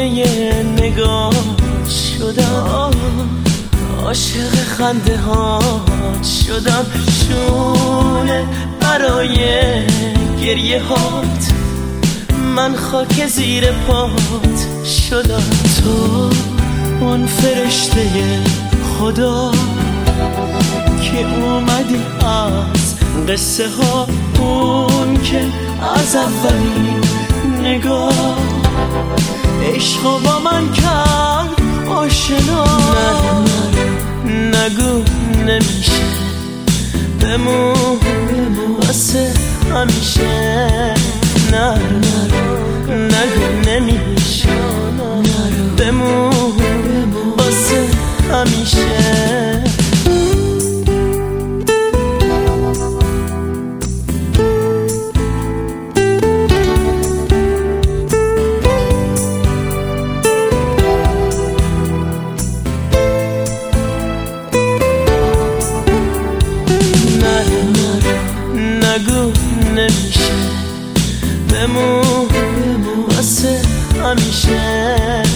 نگاه شدم، عاشق خنده ها شدم، شونه برای گریه هات، من خاک زیر پات شدم. تو اون فرشته خدا که اومدی از قصه ها، اون که از اولین نگاه عشق با من کرد آشنا. نگو نمیشه، بمون واسه همیشه. نگو نمیشه، بمون واسه همیشه. نگو نمیشه، بمون واسه همیشه.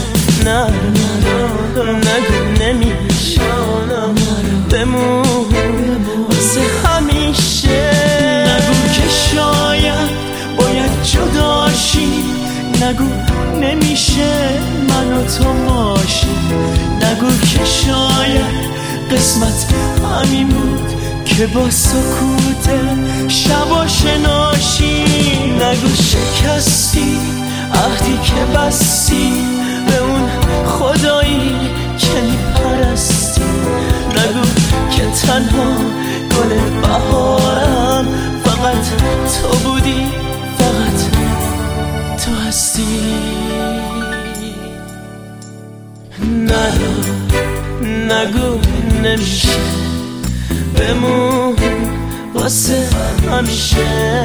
نگو نمیشه، بمون واسه همیشه. نگو که شاید باید جداشی، نگو نمیشه من و تو باشی. نگو که شاید قسمت همین بود که با سکوت شبا شناشی. نگو شکستی عهدی که بستی به اون خدایی که میپرستی. نگو که تنها گل بهارم فقط تو بودی، فقط تو هستی. نگو نمیشه، بمون واسه همیشه.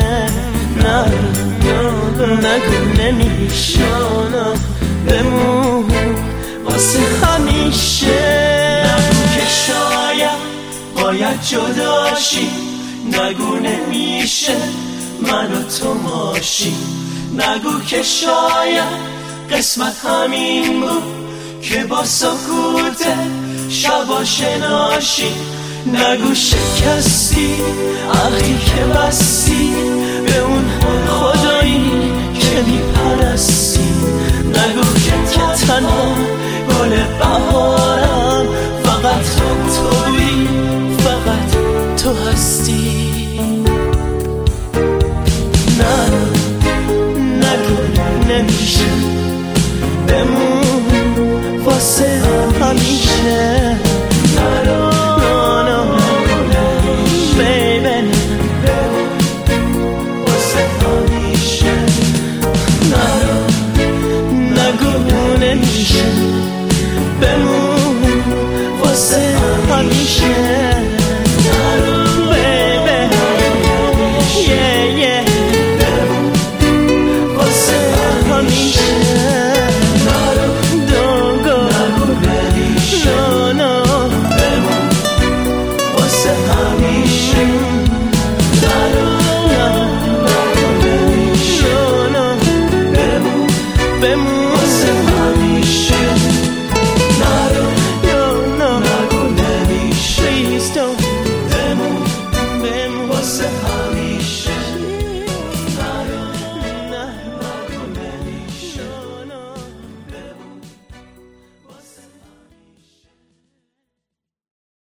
نگو نمیشه، بمون واسه همیشه. نگو که شاید باید جداشی، نگو نمیشه من و تو باشی. نگو که شاید قسمت همین بود که با سکوت شبا شناشی. نگو شکستی عهدی که بستی به اون خدایی که میپرستی. نگو که تنها گل بهارم فقط تو بودی، فقط تو هستی. نگو نمیشه، بمون واسه همیشه. بمون واسه همیشه. Please don't. Bemon, what's the